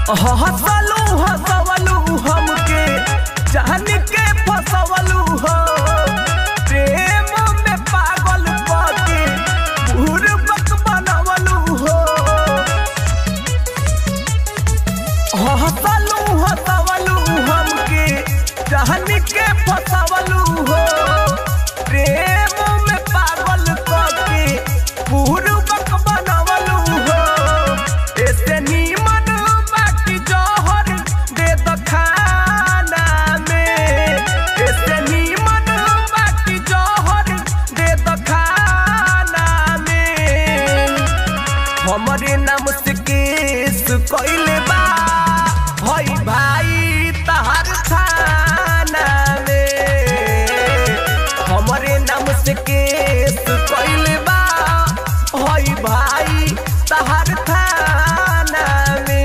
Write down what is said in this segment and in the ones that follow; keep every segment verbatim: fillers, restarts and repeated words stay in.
हसलू हसवलू हमके जान के फसवलू हो प्रेम में पागल पके बुरबक बनवलू हो। हसलू हसवलू हमके जान के फसवलू हो प्रेम में पागल पके बुरबक बनवलू हो। ऐसे नीमन बाकी जौहर दे दो खाना में, ऐसे नीमन बाकी जौहर दे दो खाना में। हमरे नाम से केस कइले बा हई भाई तहर थाना में। हमरे नाम से केस कइले बा हई भाई तहर थाना में।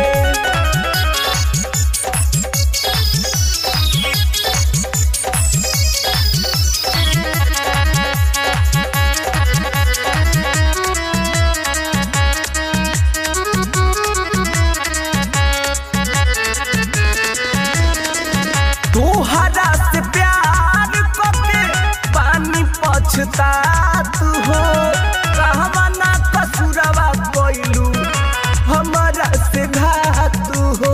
तोहरा से प्यार करके पानी पछतात हो कहवा ना कसुरवा कोइलू हमारा से घातू हो।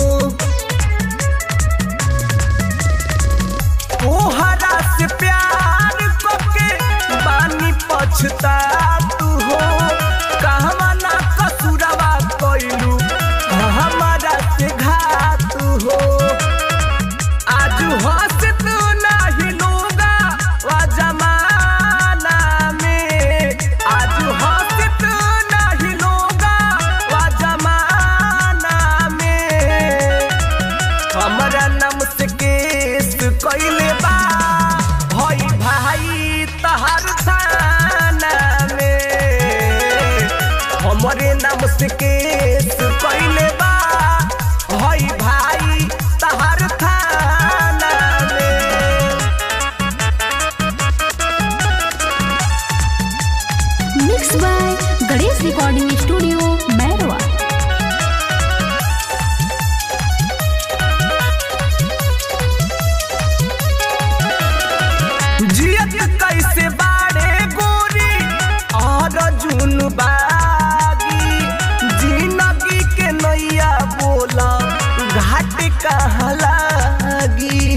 तोहरा से प्यार करके पानी पछतात हो कहवा ना कसुरवा कोइलू हमारा से घातू हो। आज हंसत नाही लोगा वा जमाना में, आज हंसत नाही लोगा वा जमाना में। हमरा नाम से केस कइले बा हई भाई तहर थाना में। हमरे नाम से केस कइले बा हई भाई तहर थाना में। Mix by Ganesh recording studio Mairwa. जियत कैसे बाड़े गोरी और जुन बागी जिंदगी के नैया बोला घाट कहाँ लागी।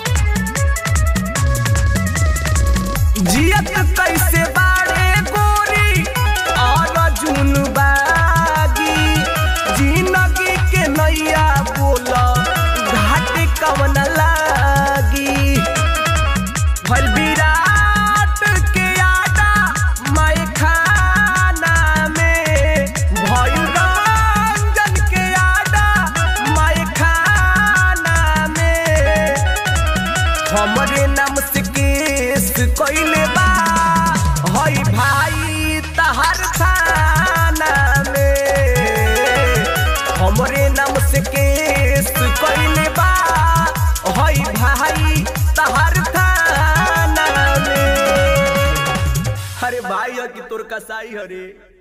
जियत कैसे बाड़े गोरी और जुन बागी जिंदगी के नैया बोला घाट कवन लागी। भल विराट के आटा मैं खाना में, भल रंजन के आटा मैं खाना में। हमरे नाम से केस कइले बा हई भाई तहर थाना में। हमरे नाम से केस कइले बा हई भाई तहर थाना में। अरे भाई कि तोर कसाई हरे।